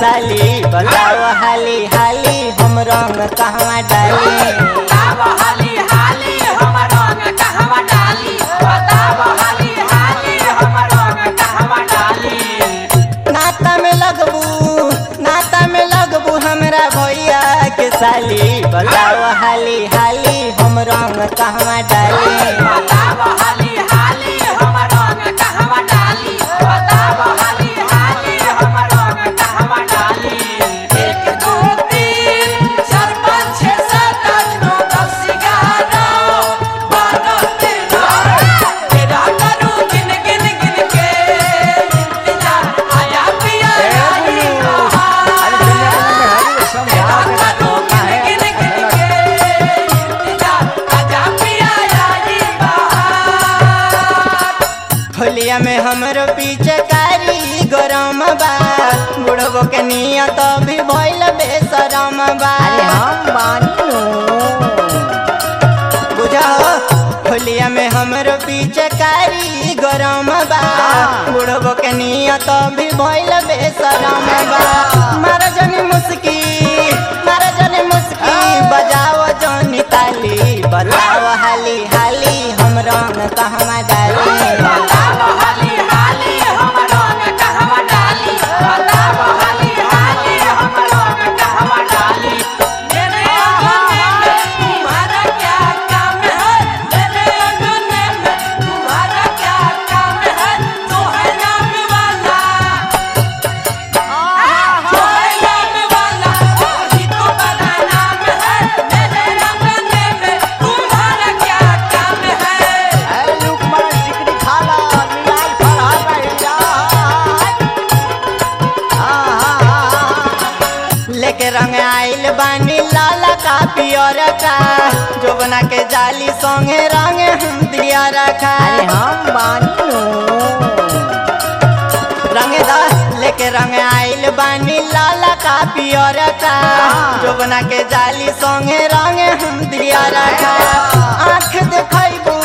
साली बताओ हाली हाली हम रंग कहवा डाली। बताओ हाली हाली हम रंग कहवा डाली। बताओ हाली हाली हम रंग कहवा डाली। नाता में लगबू हमरा भैया के साली बताओ हाली हाली हम रंग कहवा डाली। बताओ हाली हाली हम रंग कहवा डाली। बताओ हाली हाली हम रंग कहवा डाली। 1 2 3 4 5 6 7 8 9 10 11 12 13 तेरा करूं गिन गिन गिन के इंतजार आया पिया आई बहार। तेरा करूं गिन गिन गिन के इंतजार आजा पिया आई बहार। होलिया में हमरो पीछे कारी गरम बा बुढ़बो के नियत भी भइल बेशरम बा। बुझा होलिया में हमरो पीछे कारी गरम बा बुढ़बो के नियत भी भइल बेशरम बा। मारा जनी मुस्की बजाओ जनी ताली बताओ हाली हाली हम रंग कहवा डाली। बताओ हाली हाली हम रंग कहवा डाली। बताओ हाली हाली हम रंग कहवा डाली। मेरे अंगने में तुम्हारा क्या काम है। मेरे अंगने में तुम्हारा क्या काम है। जो है नाम वाला वही तो बड़ा नाम है। मेरे अंगने में तुम्हारा क्या काम है। लेके रंग आइल बानी लाला का पियर का जोबना के जाली संगे रंग हम दिया रखा। रंग दा लेके रंग आइल बानी लाला का पियर का जोबना के जाली संगे रंग हम दिया रखा। आँख देखैबू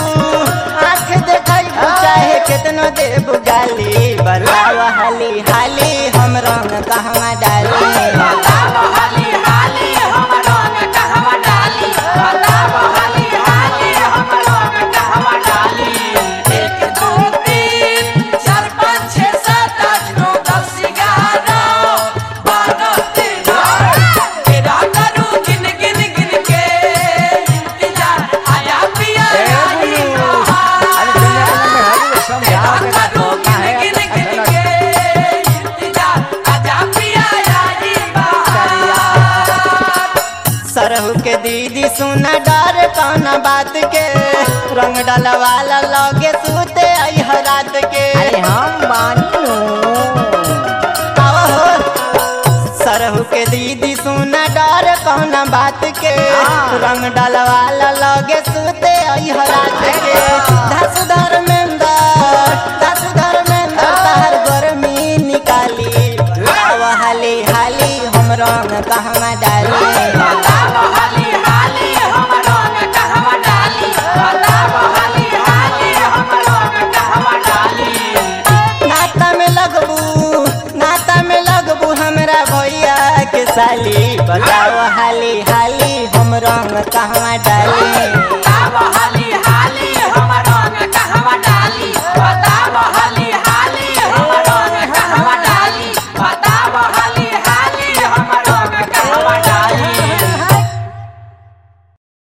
चाहे कितनो देबू गाली बताओ हाली हाली हम रंग कहवा डाली। बताओ हाली हाली हम रंग कहवा डाली। बताओ हाली हाली हम रंग कहवा डाली। 1 2 3 4 5 6 7 8 9 10 11 12 13 तेरा करूं गिन गिन गिन के इंतजार आया पिया आई बहार। तेरा करूं गिन गिन गिन के इंतजार आजा पिया आई बहार। सरहू के दीदी सुना डर कौना बात के रंग डलवाला लगे सूते आई रात के। आओ हो, सरहू के दीदी सुना डर कौना बात के रंग डलवाला लगे सूते आई रात के। धासु धर्मेंदर तहर गर्मी निकाली बताओ हाली हाली हम रंग कहवा डाली। बताओ हाली हाली हम रंग कहवा डाली। बताओ हाली हाली हम रंग कहवा डाली। नाता में लगबू हमरा भैया के साली बताओ हाली हाली हम रंग कहवा डाली।